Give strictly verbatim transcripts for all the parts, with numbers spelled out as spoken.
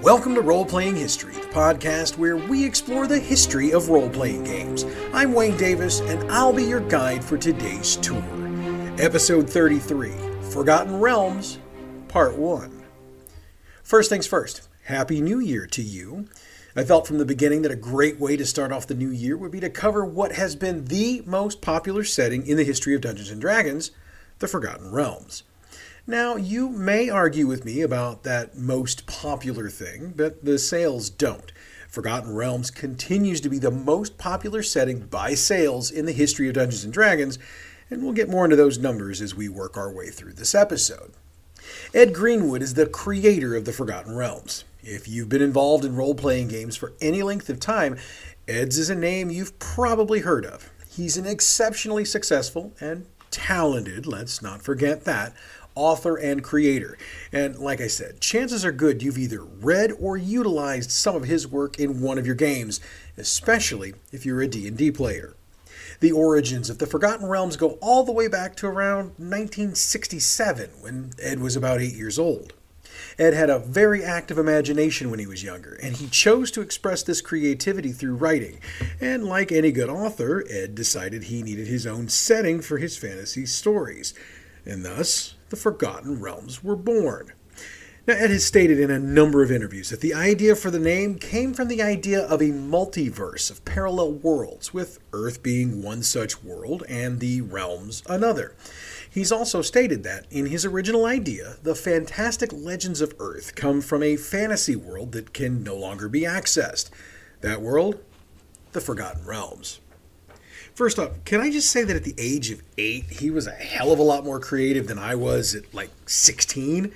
Welcome to Role-Playing History, the podcast where we explore the history of role-playing games. I'm Wayne Davis, and I'll be your guide for today's tour. Episode thirty-three, Forgotten Realms, Part one. First things first, Happy New Year to you. I felt from the beginning that a great way to start off the new year would be to cover what has been the most popular setting in the history of Dungeons and Dragons, the Forgotten Realms. Now, you may argue with me about that most popular thing, but the sales don't. Forgotten Realms continues to be the most popular setting by sales in the history of Dungeons and Dragons, and we'll get more into those numbers as we work our way through this episode. Ed Greenwood is the creator of the Forgotten Realms. If you've been involved in role-playing games for any length of time, Ed's is a name you've probably heard of. He's an exceptionally successful and talented, let's not forget that, author and creator. And like I said, chances are good you've either read or utilized some of his work in one of your games, especially if you're a D and D player. The origins of the Forgotten Realms go all the way back to around nineteen sixty-seven, when Ed was about eight years old. Ed had a very active imagination when he was younger, and he chose to express this creativity through writing. And like any good author, Ed decided he needed his own setting for his fantasy stories. And thus, the Forgotten Realms were born. Now, Ed has stated in a number of interviews that the idea for the name came from the idea of a multiverse of parallel worlds, with Earth being one such world and the realms another. He's also stated that, in his original idea, the fantastic legends of Earth come from a fantasy world that can no longer be accessed. That world? The Forgotten Realms. First off, can I just say that at the age of eight, he was a hell of a lot more creative than I was at like sixteen?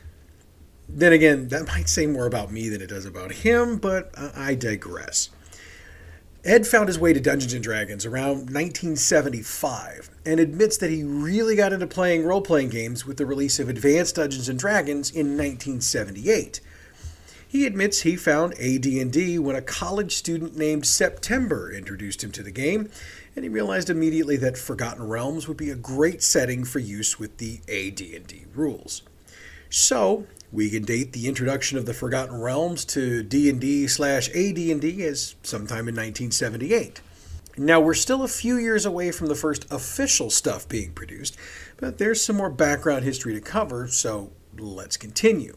Then again, that might say more about me than it does about him, but I digress. Ed found his way to Dungeons and Dragons around nineteen seventy-five and admits that he really got into playing role-playing games with the release of Advanced Dungeons and Dragons in nineteen seventy-eight. He admits he found A D and D when a college student named September introduced him to the game, and he realized immediately that Forgotten Realms would be a great setting for use with the A D and D rules. So, we can date the introduction of the Forgotten Realms to D and D slash A D and D as sometime in nineteen seventy-eight. Now, we're still a few years away from the first official stuff being produced, but there's some more background history to cover, so let's continue.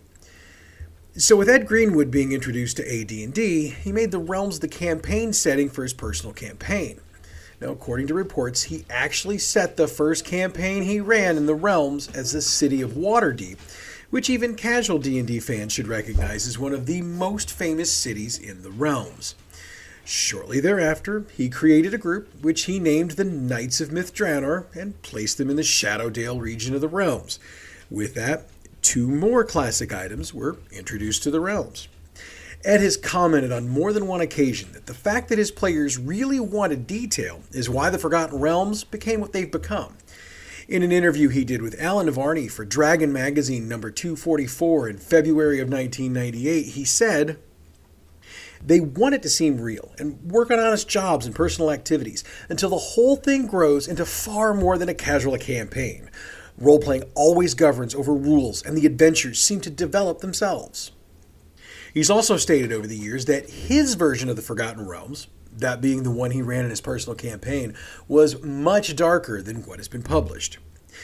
So with Ed Greenwood being introduced to A D and D, he made the Realms the campaign setting for his personal campaign. Now, according to reports, he actually set the first campaign he ran in the Realms as the City of Waterdeep, which even casual D and D fans should recognize as one of the most famous cities in the Realms. Shortly thereafter, he created a group which he named the Knights of Myth-Drannor and placed them in the Shadowdale region of the Realms. With that, two more classic items were introduced to the Realms. Ed has commented on more than one occasion that the fact that his players really wanted detail is why the Forgotten Realms became what they've become. In an interview he did with Alan Navarni for Dragon Magazine number two forty-four in February of nineteen ninety-eight, he said, "They want it to seem real and work on honest jobs and personal activities until the whole thing grows into far more than a casual campaign. Role-playing always governs over rules, and the adventures seem to develop themselves." He's also stated over the years that his version of the Forgotten Realms, that being the one he ran in his personal campaign, was much darker than what has been published.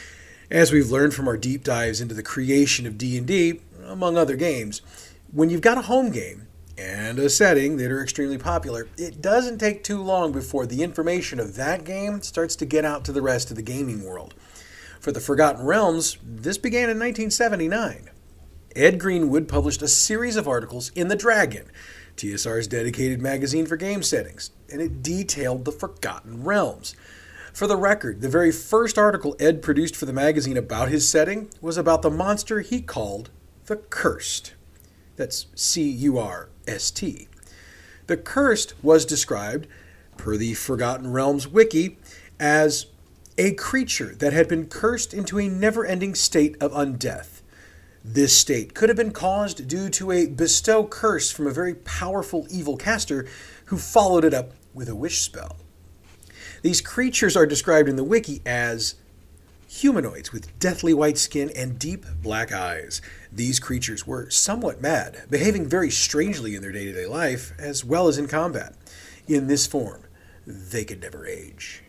As we've learned from our deep dives into the creation of D and D, among other games, when you've got a home game and a setting that are extremely popular, it doesn't take too long before the information of that game starts to get out to the rest of the gaming world. For the Forgotten Realms, this began in nineteen seventy-nine. Ed Greenwood published a series of articles in The Dragon, T S R's dedicated magazine for game settings, and it detailed the Forgotten Realms. For the record, the very first article Ed produced for the magazine about his setting was about the monster he called the Cursed. That's C U R S T. The Cursed was described, per the Forgotten Realms wiki, as a creature that had been cursed into a never-ending state of undeath. This state could have been caused due to a bestow curse from a very powerful evil caster who followed it up with a wish spell. These creatures are described in the wiki as humanoids with deathly white skin and deep black eyes. These creatures were somewhat mad, behaving very strangely in their day-to-day life, as well as in combat. In this form, they could never age.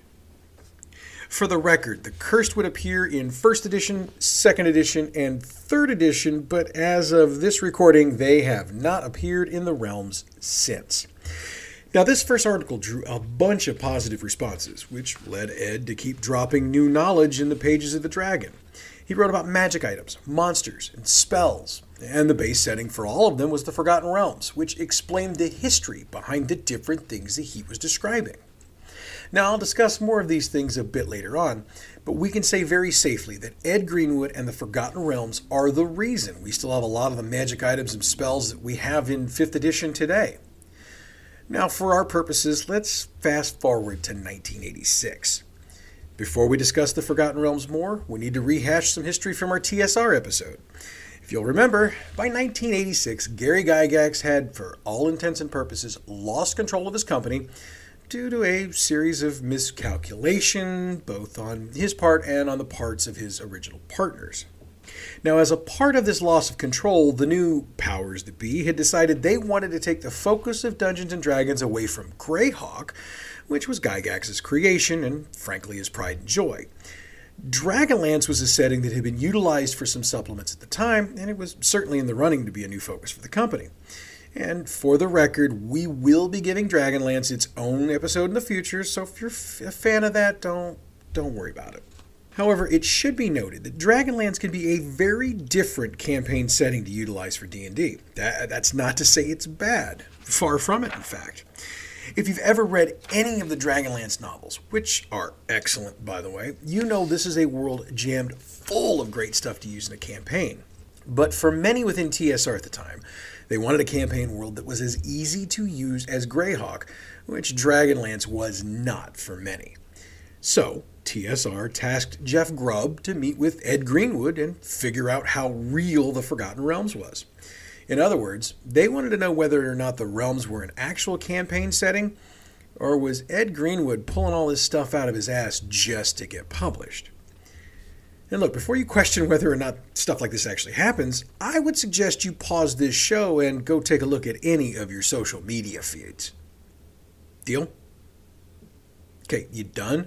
For the record, the Cursed would appear in first edition, second edition, and third edition, but as of this recording, they have not appeared in the realms since. Now, this first article drew a bunch of positive responses, which led Ed to keep dropping new knowledge in the pages of the Dragon. He wrote about magic items, monsters, and spells, and the base setting for all of them was the Forgotten Realms, which explained the history behind the different things that he was describing. Now, I'll discuss more of these things a bit later on, but we can say very safely that Ed Greenwood and the Forgotten Realms are the reason we still have a lot of the magic items and spells that we have in fifth edition today. Now, for our purposes, let's fast forward to nineteen eighty-six. Before we discuss the Forgotten Realms more, we need to rehash some history from our T S R episode. If you'll remember, by nineteen eighty-six, Gary Gygax had, for all intents and purposes, lost control of his company due to a series of miscalculation, both on his part and on the parts of his original partners. Now, as a part of this loss of control, the new powers that be had decided they wanted to take the focus of Dungeons and Dragons away from Greyhawk, which was Gygax's creation and, frankly, his pride and joy. Dragonlance was a setting that had been utilized for some supplements at the time, and it was certainly in the running to be a new focus for the company. And for the record, we will be giving Dragonlance its own episode in the future, so if you're a fan of that, don't, don't worry about it. However, it should be noted that Dragonlance can be a very different campaign setting to utilize for D and D. That, that's not to say it's bad. Far from it, in fact. If you've ever read any of the Dragonlance novels, which are excellent, by the way, you know this is a world jammed full of great stuff to use in a campaign. But for many within T S R at the time, they wanted a campaign world that was as easy to use as Greyhawk, which Dragonlance was not for many. So, T S R tasked Jeff Grubb to meet with Ed Greenwood and figure out how real the Forgotten Realms was. In other words, they wanted to know whether or not the realms were an actual campaign setting, or was Ed Greenwood pulling all this stuff out of his ass just to get published? And look, before you question whether or not stuff like this actually happens, I would suggest you pause this show and go take a look at any of your social media feeds. Deal? Okay, you done?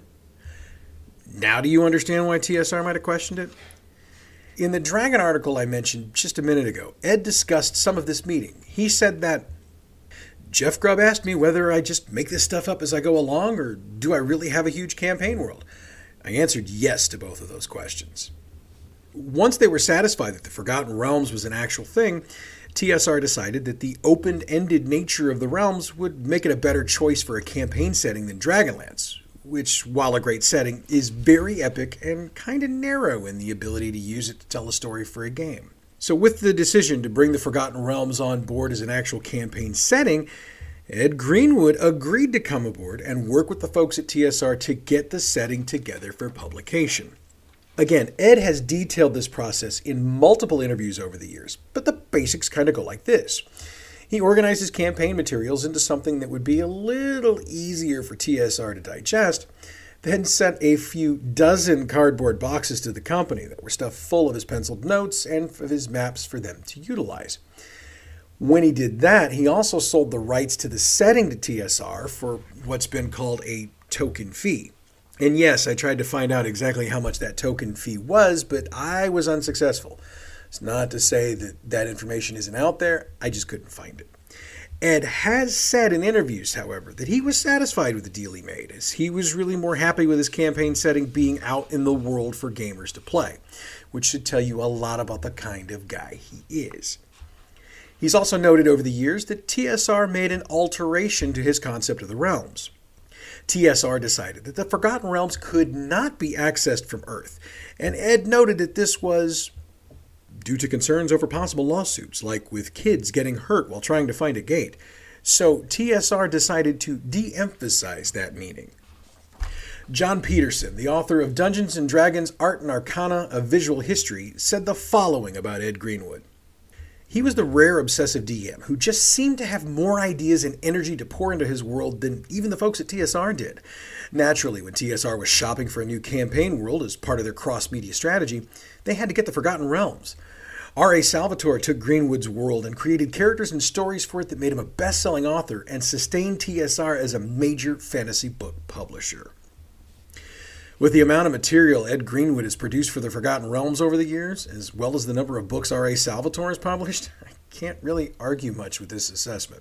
Now do you understand why T S R might have questioned it? In the Dragon article I mentioned just a minute ago, Ed discussed some of this meeting. He said that Jeff Grubb asked me whether I just make this stuff up as I go along, or do I really have a huge campaign world? I answered yes to both of those questions. Once they were satisfied that the Forgotten Realms was an actual thing, T S R decided that the open-ended nature of the realms would make it a better choice for a campaign setting than Dragonlance, which, while a great setting, is very epic and kind of narrow in the ability to use it to tell a story for a game. So with the decision to bring the Forgotten Realms on board as an actual campaign setting, Ed Greenwood agreed to come aboard and work with the folks at T S R to get the setting together for publication. Again, Ed has detailed this process in multiple interviews over the years, but the basics kind of go like this. He organized his campaign materials into something that would be a little easier for T S R to digest, then sent a few dozen cardboard boxes to the company that were stuffed full of his penciled notes and of his maps for them to utilize. When he did that, he also sold the rights to the setting to T S R for what's been called a token fee. And yes, I tried to find out exactly how much that token fee was, but I was unsuccessful. It's not to say that that information isn't out there, I just couldn't find it. Ed has said in interviews, however, that he was satisfied with the deal he made, as he was really more happy with his campaign setting being out in the world for gamers to play, which should tell you a lot about the kind of guy he is. He's also noted over the years that T S R made an alteration to his concept of the realms. T S R decided that the Forgotten Realms could not be accessed from Earth, and Ed noted that this was due to concerns over possible lawsuits, like with kids getting hurt while trying to find a gate. So T S R decided to de-emphasize that meaning. John Peterson, the author of Dungeons and Dragons Art and Arcana, A Visual History, said the following about Ed Greenwood. He was the rare obsessive D M who just seemed to have more ideas and energy to pour into his world than even the folks at T S R did. Naturally, when T S R was shopping for a new campaign world as part of their cross-media strategy, they had to get the Forgotten Realms. R A Salvatore took Greenwood's world and created characters and stories for it that made him a best-selling author and sustained T S R as a major fantasy book publisher. With the amount of material Ed Greenwood has produced for the Forgotten Realms over the years, as well as the number of books R A Salvatore has published, I can't really argue much with this assessment.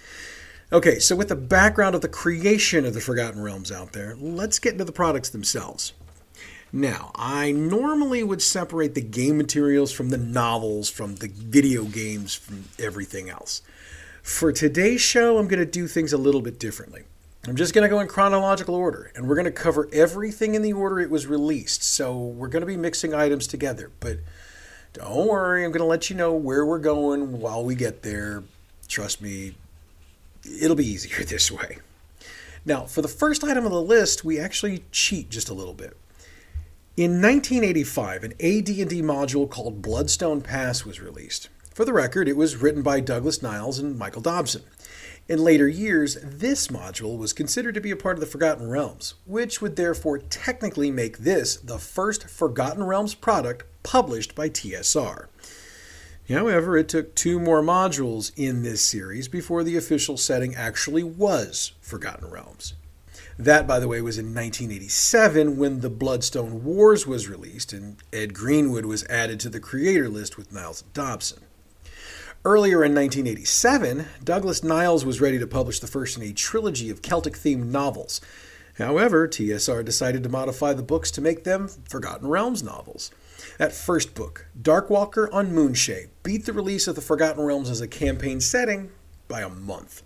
Okay, so with the background of the creation of the Forgotten Realms out there, let's get into the products themselves. Now, I normally would separate the game materials from the novels, from the video games, from everything else. For today's show, I'm going to do things a little bit differently. I'm just going to go in chronological order, and we're going to cover everything in the order it was released. So we're going to be mixing items together, but don't worry, I'm going to let you know where we're going while we get there. Trust me, it'll be easier this way. Now, for the first item on the list, we actually cheat just a little bit. In nineteen eighty-five, an A D and D module called Bloodstone Pass was released. For the record, it was written by Douglas Niles and Michael Dobson. In later years, this module was considered to be a part of the Forgotten Realms, which would therefore technically make this the first Forgotten Realms product published by T S R. However, it took two more modules in this series before the official setting actually was Forgotten Realms. That, by the way, was in nineteen eighty-seven when the Bloodstone Wars was released and Ed Greenwood was added to the creator list with Niles and Dobson. Earlier in nineteen eighty-seven, Douglas Niles was ready to publish the first in a trilogy of Celtic-themed novels. However, T S R decided to modify the books to make them Forgotten Realms novels. That first book, Darkwalker on Moonshae, beat the release of the Forgotten Realms as a campaign setting by a month.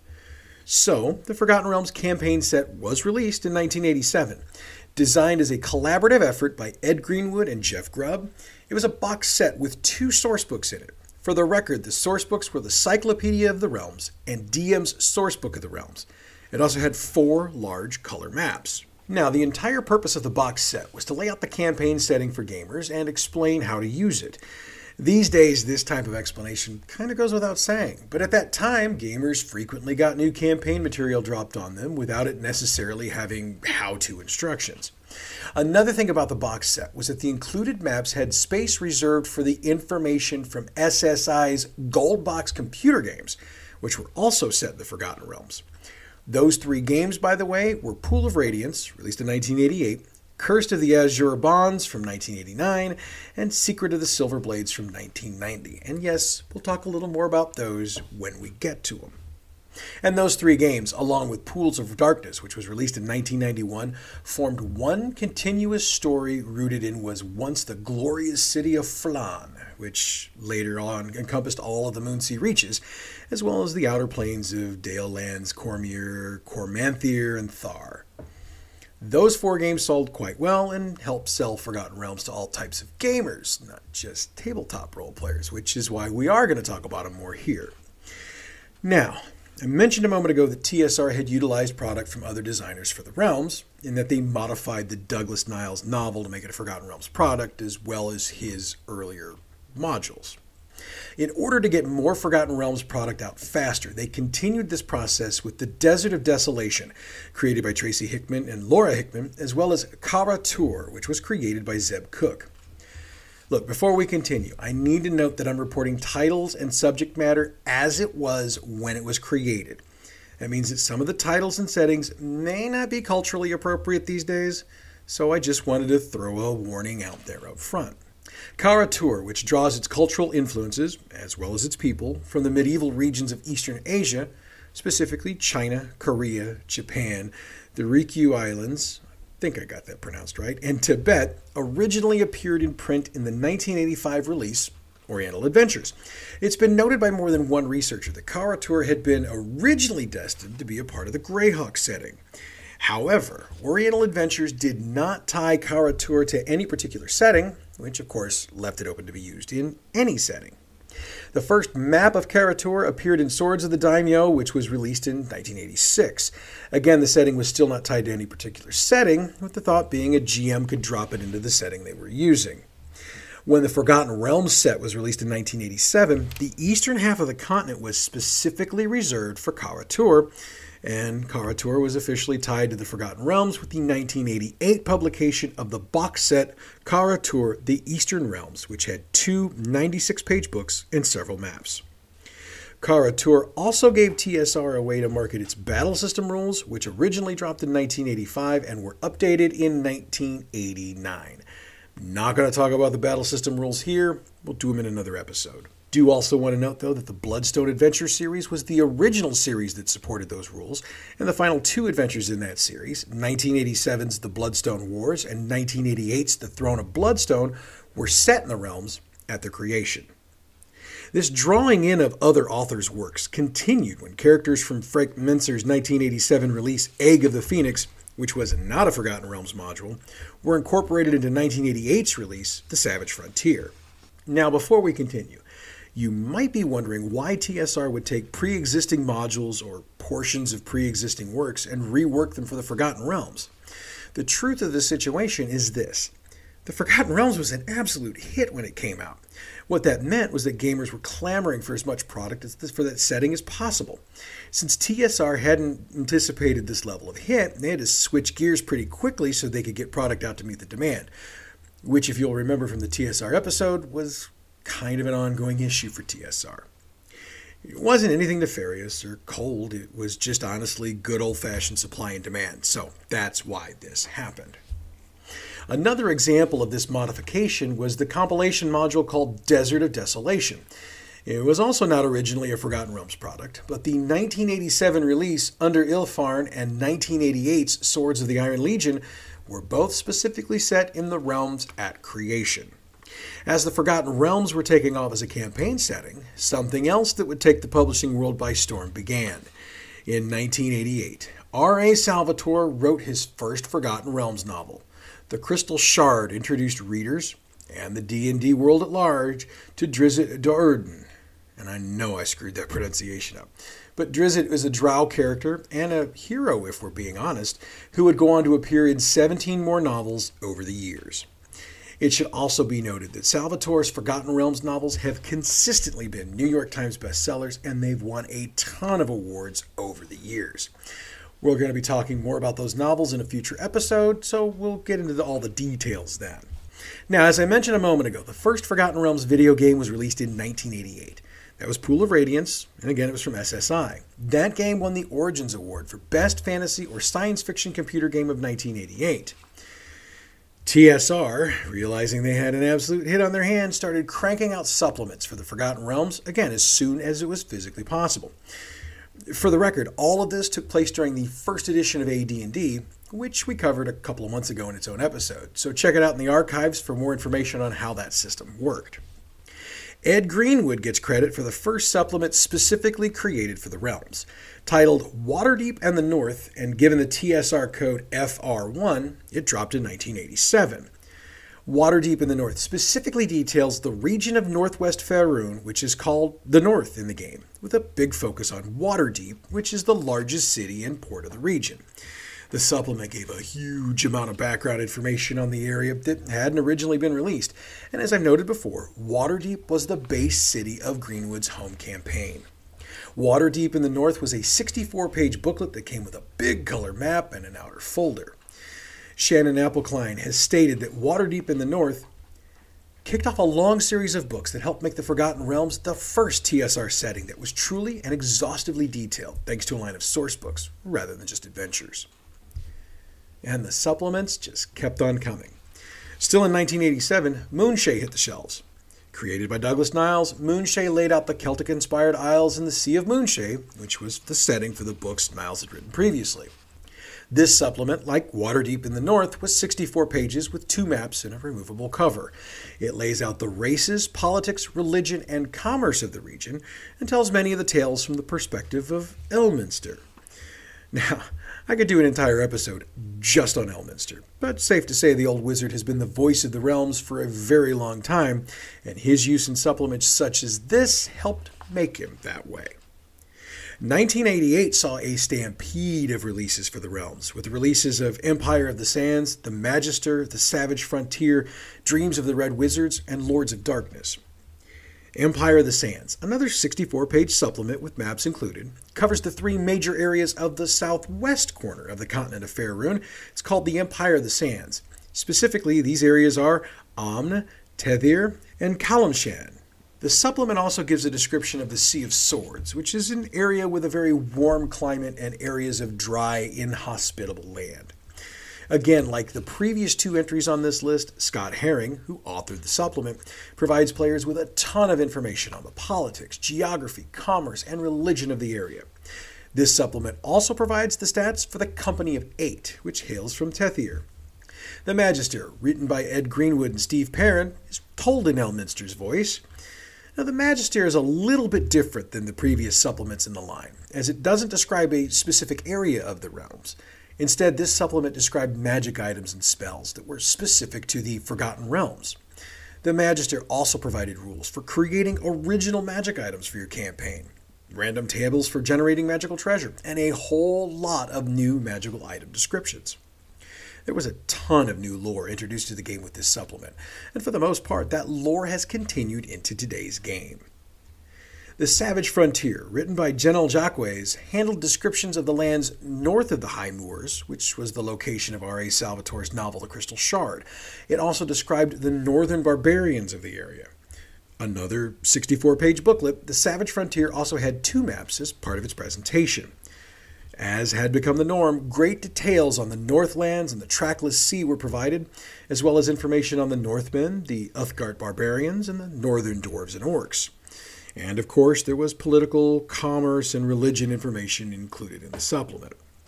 So, the Forgotten Realms campaign set was released in nineteen eighty-seven. Designed as a collaborative effort by Ed Greenwood and Jeff Grubb, it was a box set with two source books in it. For the record, the source books were the Cyclopedia of the Realms and D M's Sourcebook of the Realms. It also had four large color maps. Now, the entire purpose of the box set was to lay out the campaign setting for gamers and explain how to use it. These days, this type of explanation kind of goes without saying, but at that time, gamers frequently got new campaign material dropped on them without it necessarily having how-to instructions. Another thing about the box set was that the included maps had space reserved for the information from S S I's Gold Box computer games, which were also set in the Forgotten Realms. Those three games, by the way, were Pool of Radiance, released in nineteen eighty-eight, Cursed of the Azure Bonds from nineteen eighty-nine, and Secret of the Silver Blades from nineteen ninety. And yes, we'll talk a little more about those when we get to them. And those three games, along with Pools of Darkness, which was released in nineteen ninety-one, formed one continuous story rooted in was once the glorious city of Flan, which later on encompassed all of the Moonsea Reaches, as well as the outer plains of Dale Lands, Cormyr, Cormanthyr, and Thar. Those four games sold quite well and helped sell Forgotten Realms to all types of gamers, not just tabletop role players, which is why we are going to talk about them more here. Now, I mentioned a moment ago that T S R had utilized product from other designers for the Realms, in that they modified the Douglas Niles novel to make it a Forgotten Realms product, as well as his earlier modules. In order to get more Forgotten Realms product out faster, they continued this process with the Desert of Desolation, created by Tracy Hickman and Laura Hickman, as well as Kara Tur, which was created by Zeb Cook. Look, before we continue, I need to note that I'm reporting titles and subject matter as it was when it was created. That means that some of the titles and settings may not be culturally appropriate these days, so I just wanted to throw a warning out there up front. Kara Tur, which draws its cultural influences, as well as its people, from the medieval regions of Eastern Asia, specifically China, Korea, Japan, the Ryukyu Islands, I think I got that pronounced right, and Tibet, originally appeared in print in the nineteen eighty-five release, Oriental Adventures. It's been noted by more than one researcher that Kara Tur had been originally destined to be a part of the Greyhawk setting. However, Oriental Adventures did not tie Kara Tur to any particular setting, which of course left it open to be used in any setting. The first map of Kara Tur appeared in Swords of the Daimyo, which was released in nineteen eighty-six. Again, the setting was still not tied to any particular setting, with the thought being a G M could drop it into the setting they were using. When the Forgotten Realms set was released in nineteen eighty-seven, the eastern half of the continent was specifically reserved for Kara-Tur, and Kara-Tur was officially tied to the Forgotten Realms with the nineteen eighty-eight publication of the box set Kara-Tur: The Eastern Realms, which had two ninety-six page books and several maps. Kara-Tur also gave T S R a way to market its battle system rules, which originally dropped in nineteen eighty-five and were updated in nineteen eighty-nine. Not going to talk about the battle system rules here. We'll do them in another episode. Do also want to note, though, that the Bloodstone Adventure series was the original series that supported those rules, and the final two adventures in that series, nineteen eighty-seven's The Bloodstone Wars and nineteen eighty-eight's The Throne of Bloodstone, were set in the realms at their creation. This drawing in of other authors' works continued when characters from Frank Mincer's nineteen eighty-seven release Egg of the Phoenix, which was not a Forgotten Realms module, were incorporated into nineteen eighty-eight's release, The Savage Frontier. Now, before we continue, you might be wondering why T S R would take pre-existing modules or portions of pre-existing works and rework them for the Forgotten Realms. The truth of the situation is this. The Forgotten Realms was an absolute hit when it came out. What that meant was that gamers were clamoring for as much product for that setting as possible. Since T S R hadn't anticipated this level of hit, they had to switch gears pretty quickly so they could get product out to meet the demand, which, if you'll remember from the T S R episode, was kind of an ongoing issue for T S R. It wasn't anything nefarious or cold, it was just honestly good old-fashioned supply and demand, so that's why this happened. Another example of this modification was the compilation module called Desert of Desolation. It was also not originally a Forgotten Realms product, but the nineteen eighty-seven release Under Ilfarn and nineteen eighty-eight's Swords of the Iron Legion were both specifically set in the realms at creation. As the Forgotten Realms were taking off as a campaign setting, something else that would take the publishing world by storm began. In nineteen eighty-eight, R A Salvatore wrote his first Forgotten Realms novel. The Crystal Shard introduced readers, and the D and D world at large, to Drizzt Do'Urden. And I know I screwed that pronunciation up. But Drizzt is a drow character, and a hero if we're being honest, who would go on to appear in seventeen more novels over the years. It should also be noted that Salvatore's Forgotten Realms novels have consistently been New York Times bestsellers, and they've won a ton of awards over the years. We're going to be talking more about those novels in a future episode, so we'll get into the, all the details then. Now, as I mentioned a moment ago, the first Forgotten Realms video game was released in nineteen eighty-eight. That was Pool of Radiance, and again, it was from S S I. That game won the Origins Award for Best Fantasy or Science Fiction Computer Game of nineteen eighty-eight. T S R, realizing they had an absolute hit on their hands, started cranking out supplements for the Forgotten Realms, again, as soon as it was physically possible. For the record, all of this took place during the first edition of A D and D, which we covered a couple of months ago in its own episode, so check it out in the archives for more information on how that system worked. Ed Greenwood gets credit for the first supplement specifically created for the realms. Titled Waterdeep and the North, and given the T S R code F R one, it dropped in nineteen eighty-seven. Waterdeep in the North specifically details the region of Northwest Faerun, which is called the North in the game, with a big focus on Waterdeep, which is the largest city and port of the region. The supplement gave a huge amount of background information on the area that hadn't originally been released, and as I've noted before, Waterdeep was the base city of Greenwood's home campaign. Waterdeep in the North was a sixty-four page booklet that came with a big color map and an outer folder. Shannon Appelkline has stated that Waterdeep in the North kicked off a long series of books that helped make the Forgotten Realms the first T S R setting that was truly and exhaustively detailed, thanks to a line of source books rather than just adventures. And the supplements just kept on coming. Still in nineteen eighty-seven, Moonshae hit the shelves. Created by Douglas Niles, Moonshae laid out the Celtic-inspired isles in the Sea of Moonshae, which was the setting for the books Niles had written previously. This supplement, like Waterdeep in the North, was sixty-four pages with two maps and a removable cover. It lays out the races, politics, religion, and commerce of the region, and tells many of the tales from the perspective of Elminster. Now, I could do an entire episode just on Elminster, but safe to say the old wizard has been the voice of the realms for a very long time, and his use in supplements such as this helped make him that way. nineteen eighty-eight saw a stampede of releases for the realms, with the releases of Empire of the Sands, The Magister, The Savage Frontier, Dreams of the Red Wizards, and Lords of Darkness. Empire of the Sands, another sixty-four page supplement with maps included, covers the three major areas of the southwest corner of the continent of Faerun. It's called the Empire of the Sands. Specifically, these areas are Amn, Tethir, and Kalimshan. The supplement also gives a description of the Sea of Swords, which is an area with a very warm climate and areas of dry, inhospitable land. Again, like the previous two entries on this list, Scott Herring, who authored the supplement, provides players with a ton of information on the politics, geography, commerce, and religion of the area. This supplement also provides the stats for the Company of Eight, which hails from Tethir. The Magister, written by Ed Greenwood and Steve Perrin, is told in Elminster's voice. Now, the Magister is a little bit different than the previous supplements in the line, as it doesn't describe a specific area of the realms. Instead, this supplement described magic items and spells that were specific to the Forgotten Realms. The Magister also provided rules for creating original magic items for your campaign, random tables for generating magical treasure, and a whole lot of new magical item descriptions. There was a ton of new lore introduced to the game with this supplement, and for the most part, that lore has continued into today's game. The Savage Frontier, written by Jenel Jacques, handled descriptions of the lands north of the High Moors, which was the location of R A Salvatore's novel The Crystal Shard. It also described the northern barbarians of the area. Another sixty-four page booklet, The Savage Frontier also had two maps as part of its presentation. As had become the norm, great details on the Northlands and the Trackless Sea were provided, as well as information on the Northmen, the Uthgard barbarians, and the northern dwarves and orcs. And of course, there was political, commerce, and religion information included in the supplement.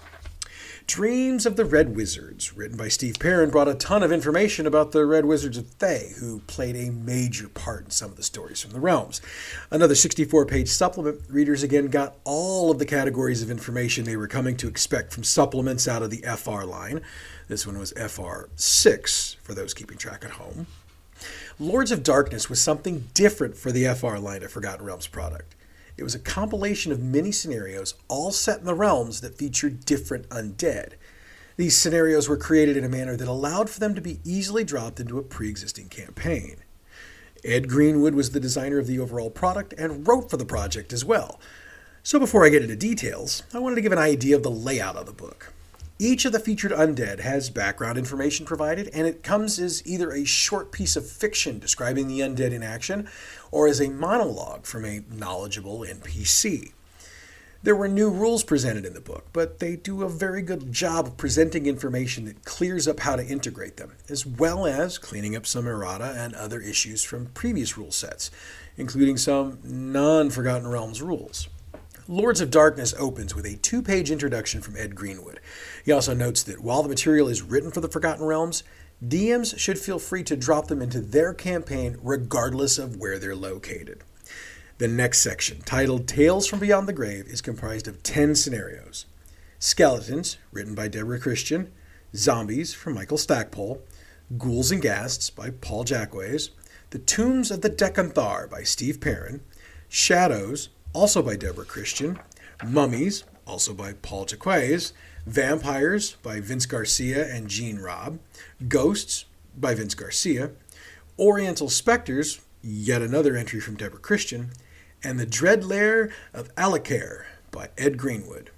Dreams of the Red Wizards, written by Steve Perrin, brought a ton of information about the Red Wizards of Thay, who played a major part in some of the stories from the realms. Another sixty-four page supplement, readers again got all of the categories of information they were coming to expect from supplements out of the F R line. This one was F R six, for those keeping track at home. Lords of Darkness was something different for the F R line of Forgotten Realms product. It was a compilation of mini scenarios, all set in the realms that featured different undead. These scenarios were created in a manner that allowed for them to be easily dropped into a pre-existing campaign. Ed Greenwood was the designer of the overall product and wrote for the project as well. So before I get into details, I wanted to give an idea of the layout of the book. Each of the featured undead has background information provided, and it comes as either a short piece of fiction describing the undead in action, or as a monologue from a knowledgeable N P C. There were new rules presented in the book, but they do a very good job of presenting information that clears up how to integrate them, as well as cleaning up some errata and other issues from previous rule sets, including some non-Forgotten Realms rules. Lords of Darkness opens with a two-page introduction from Ed Greenwood. He also notes that while the material is written for the Forgotten Realms, D Ms should feel free to drop them into their campaign regardless of where they're located. The next section, titled Tales from Beyond the Grave, is comprised of ten scenarios. Skeletons, written by Deborah Christian, Zombies from Michael Stackpole, Ghouls and Ghasts by Paul Jacques, The Tombs of the Decanthar by Steve Perrin, Shadows, also by Deborah Christian, Mummies, also by Paul Jacques, Vampires by Vince Garcia and Gene Robb, Ghosts by Vince Garcia, Oriental Spectres, yet another entry from Deborah Christian, and The Dread Lair of Alakar by Ed Greenwood.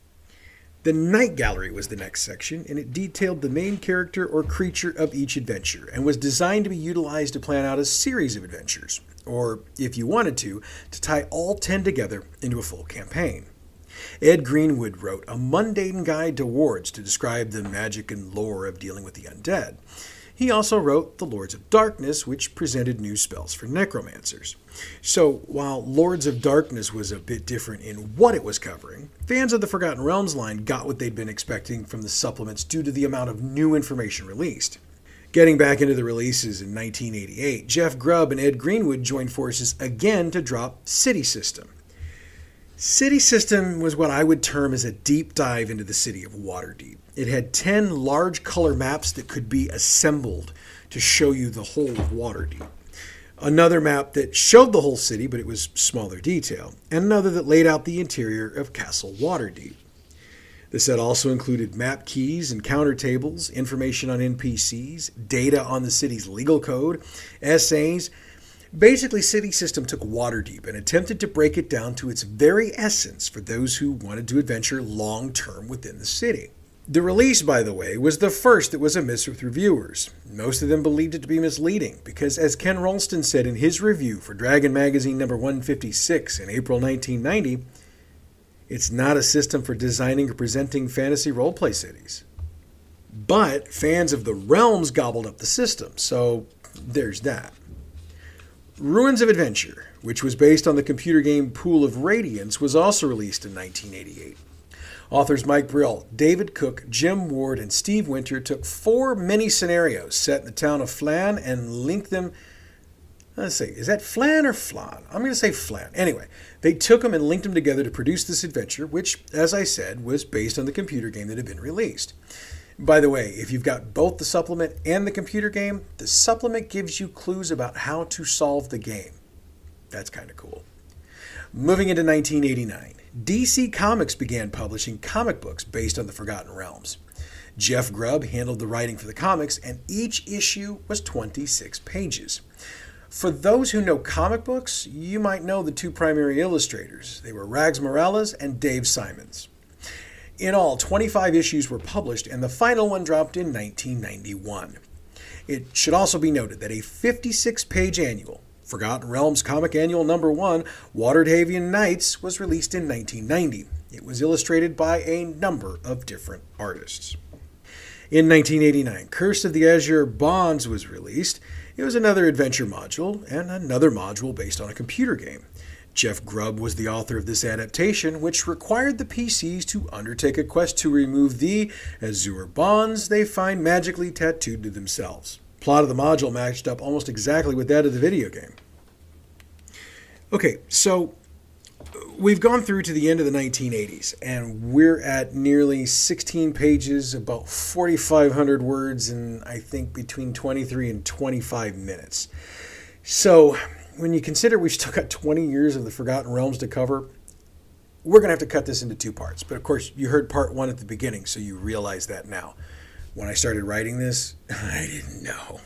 The Night Gallery was the next section, and it detailed the main character or creature of each adventure, and was designed to be utilized to plan out a series of adventures, or, if you wanted to, to tie all ten together into a full campaign. Ed Greenwood wrote a mundane guide to wards to describe the magic and lore of dealing with the undead. He also wrote The Lords of Darkness, which presented new spells for necromancers. So, while Lords of Darkness was a bit different in what it was covering, fans of the Forgotten Realms line got what they'd been expecting from the supplements due to the amount of new information released. Getting back into the releases in nineteen eighty-eight, Jeff Grubb and Ed Greenwood joined forces again to drop City System. City System was what I would term as a deep dive into the city of Waterdeep. It had ten large color maps that could be assembled to show you the whole of Waterdeep. another map that showed the whole city, but it was smaller detail, and another that laid out the interior of Castle Waterdeep. The set also included map keys and counter tables, information on N P Cs, data on the city's legal code, essays. Basically, City System took Waterdeep and attempted to break it down to its very essence for those who wanted to adventure long-term within the city. The release, by the way, was the first that was a miss with reviewers. Most of them believed it to be misleading because, as Ken Ralston said in his review for Dragon Magazine number one fifty-six in April nineteen ninety, it's not a system for designing or presenting fantasy roleplay cities. But fans of the Realms gobbled up the system, so there's that. Ruins of Adventure, which was based on the computer game Pool of Radiance, was also released in nineteen eighty-eight. Authors Mike Brill, David Cook, Jim Ward, and Steve Winter took four mini-scenarios set in the town of Flan and linked them. Let's see, is that Flan or Flan? I'm going to say Flan. Anyway, they took them and linked them together to produce this adventure, which, as I said, was based on the computer game that had been released. By the way, if you've got both the supplement and the computer game, the supplement gives you clues about how to solve the game. That's kind of cool. Moving into nineteen eighty-nine, D C Comics began publishing comic books based on the Forgotten Realms. Jeff Grubb handled the writing for the comics, and each issue was twenty-six pages. For those who know comic books, you might know the two primary illustrators. They were Rags Morales and Dave Simons. In all, twenty-five issues were published, and the final one dropped in nineteen ninety-one. It should also be noted that a fifty-six page annual, Forgotten Realms Comic Annual Number one, Waterhavian Nights, was released in nineteen ninety. It was illustrated by a number of different artists. In nineteen eighty-nine, Curse of the Azure Bonds was released. It was another adventure module, and another module based on a computer game. Jeff Grubb was the author of this adaptation, which required the P Cs to undertake a quest to remove the Azure Bonds they find magically tattooed to themselves. Plot of the module matched up almost exactly with that of the video game. Okay, so we've gone through to the end of the nineteen eighties, and we're at nearly sixteen pages, about forty-five hundred words, and I think between twenty-three and twenty-five minutes. So when you consider we've still got twenty years of the Forgotten Realms to cover, we're going to have to cut this into two parts. But of course, you heard part one at the beginning, so you realize that now. When I started writing this, I didn't know.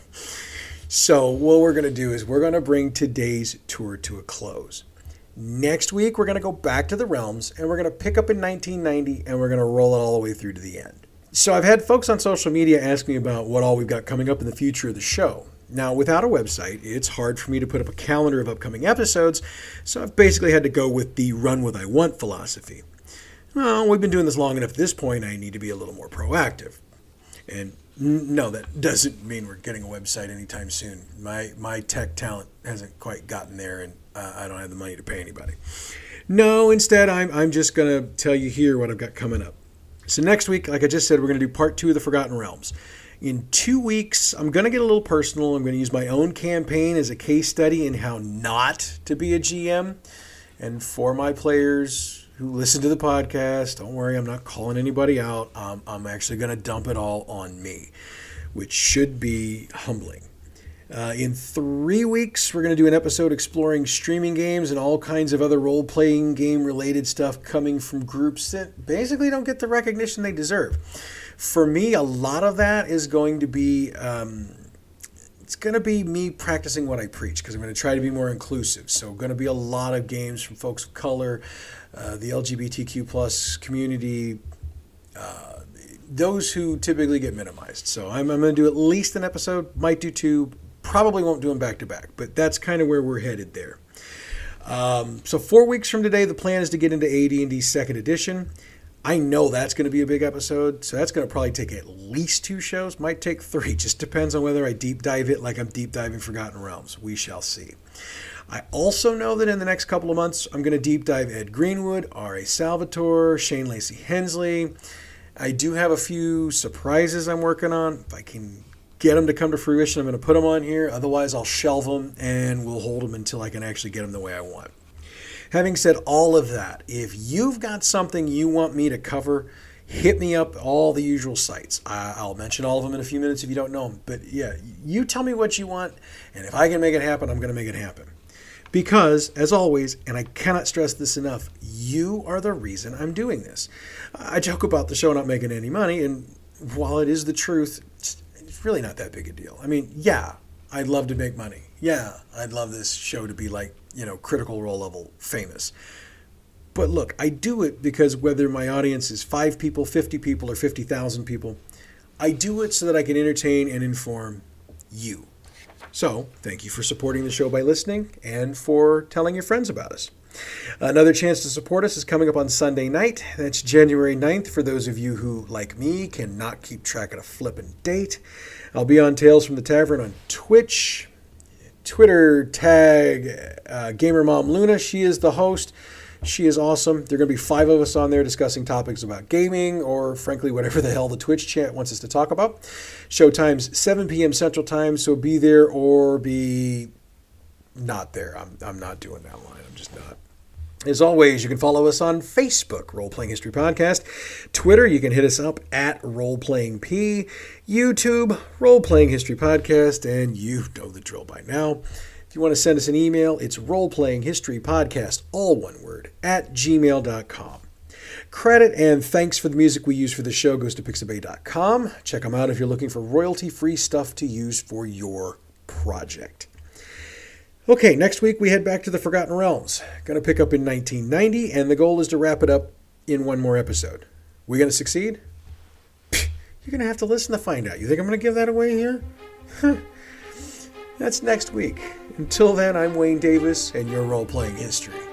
So what we're going to do is we're going to bring today's tour to a close. Next week, we're going to go back to the Realms, and we're going to pick up in nineteen ninety, and we're going to roll it all the way through to the end. So I've had folks on social media ask me about what all we've got coming up in the future of the show. Now, without a website, it's hard for me to put up a calendar of upcoming episodes, so I've basically had to go with the run with I want philosophy. Well, we've been doing this long enough at this point, I need to be a little more proactive. And no, that doesn't mean we're getting a website anytime soon. My my tech talent hasn't quite gotten there, and uh, I don't have the money to pay anybody. No, instead, I'm I'm just going to tell you here what I've got coming up. So next week, like I just said, we're going to do part two of the Forgotten Realms. In two weeks, I'm going to get a little personal. I'm going to use my own campaign as a case study in how not to be a G M. And for my players who listen to the podcast, don't worry, I'm not calling anybody out. Um, I'm actually going to dump it all on me, which should be humbling. Uh, in three weeks, we're going to do an episode exploring streaming games and all kinds of other role-playing game-related stuff coming from groups that basically don't get the recognition they deserve. For me, a lot of that is going to be... Um, It's going to be me practicing what I preach because I'm going to try to be more inclusive. So going to be a lot of games from folks of color, uh, the L G B T Q plus community, uh, those who typically get minimized. So I'm, I'm going to do at least an episode, might do two, probably won't do them back to back, but that's kind of where we're headed there. Um, so four weeks from today, the plan is to get into A D and D second edition. I know that's going to be a big episode, so that's going to probably take at least two shows. Might take three. Just depends on whether I deep dive it like I'm deep diving Forgotten Realms. We shall see. I also know that in the next couple of months, I'm going to deep dive Ed Greenwood, R A Salvatore, Shane Lacey Hensley. I do have a few surprises I'm working on. If I can get them to come to fruition, I'm going to put them on here. Otherwise, I'll shelve them, and we'll hold them until I can actually get them the way I want. Having said all of that, if you've got something you want me to cover, hit me up, all the usual sites. I'll mention all of them in a few minutes if you don't know them. But yeah, you tell me what you want, and if I can make it happen, I'm going to make it happen. Because, as always, and I cannot stress this enough, you are the reason I'm doing this. I joke about the show not making any money, and while it is the truth, it's really not that big a deal. I mean, yeah, I'd love to make money. Yeah, I'd love this show to be like, you know, Critical Role level famous. But look, I do it because whether my audience is five people, fifty people, or fifty thousand people, I do it so that I can entertain and inform you. So, thank you for supporting the show by listening and for telling your friends about us. Another chance to support us is coming up on Sunday night. That's January ninth for those of you who, like me, cannot keep track of a flippin' date. I'll be on Tales from the Tavern on Twitch. Twitter tag uh, Gamer Mom Luna. She is the host. She is awesome. There are going to be five of us on there discussing topics about gaming or, frankly, whatever the hell the Twitch chat wants us to talk about. Showtime's seven p.m. Central Time, so be there or be not there. I'm, I'm not doing that line. I'm just not. As always, you can follow us on Facebook, Role Playing History Podcast. Twitter, you can hit us up at RoleplayingP. YouTube, Role Playing History Podcast. And you know the drill by now. If you want to send us an email, it's roleplayinghistorypodcast, all one word, at gmail dot com. Credit and thanks for the music we use for the show goes to pixabay dot com. Check them out if you're looking for royalty-free stuff to use for your project. Okay, next week we head back to the Forgotten Realms. Going to pick up in nineteen ninety, and the goal is to wrap it up in one more episode. We going to succeed? You're going to have to listen to find out. You think I'm going to give that away here? That's next week. Until then, I'm Wayne Davis, and you're Role Playing History.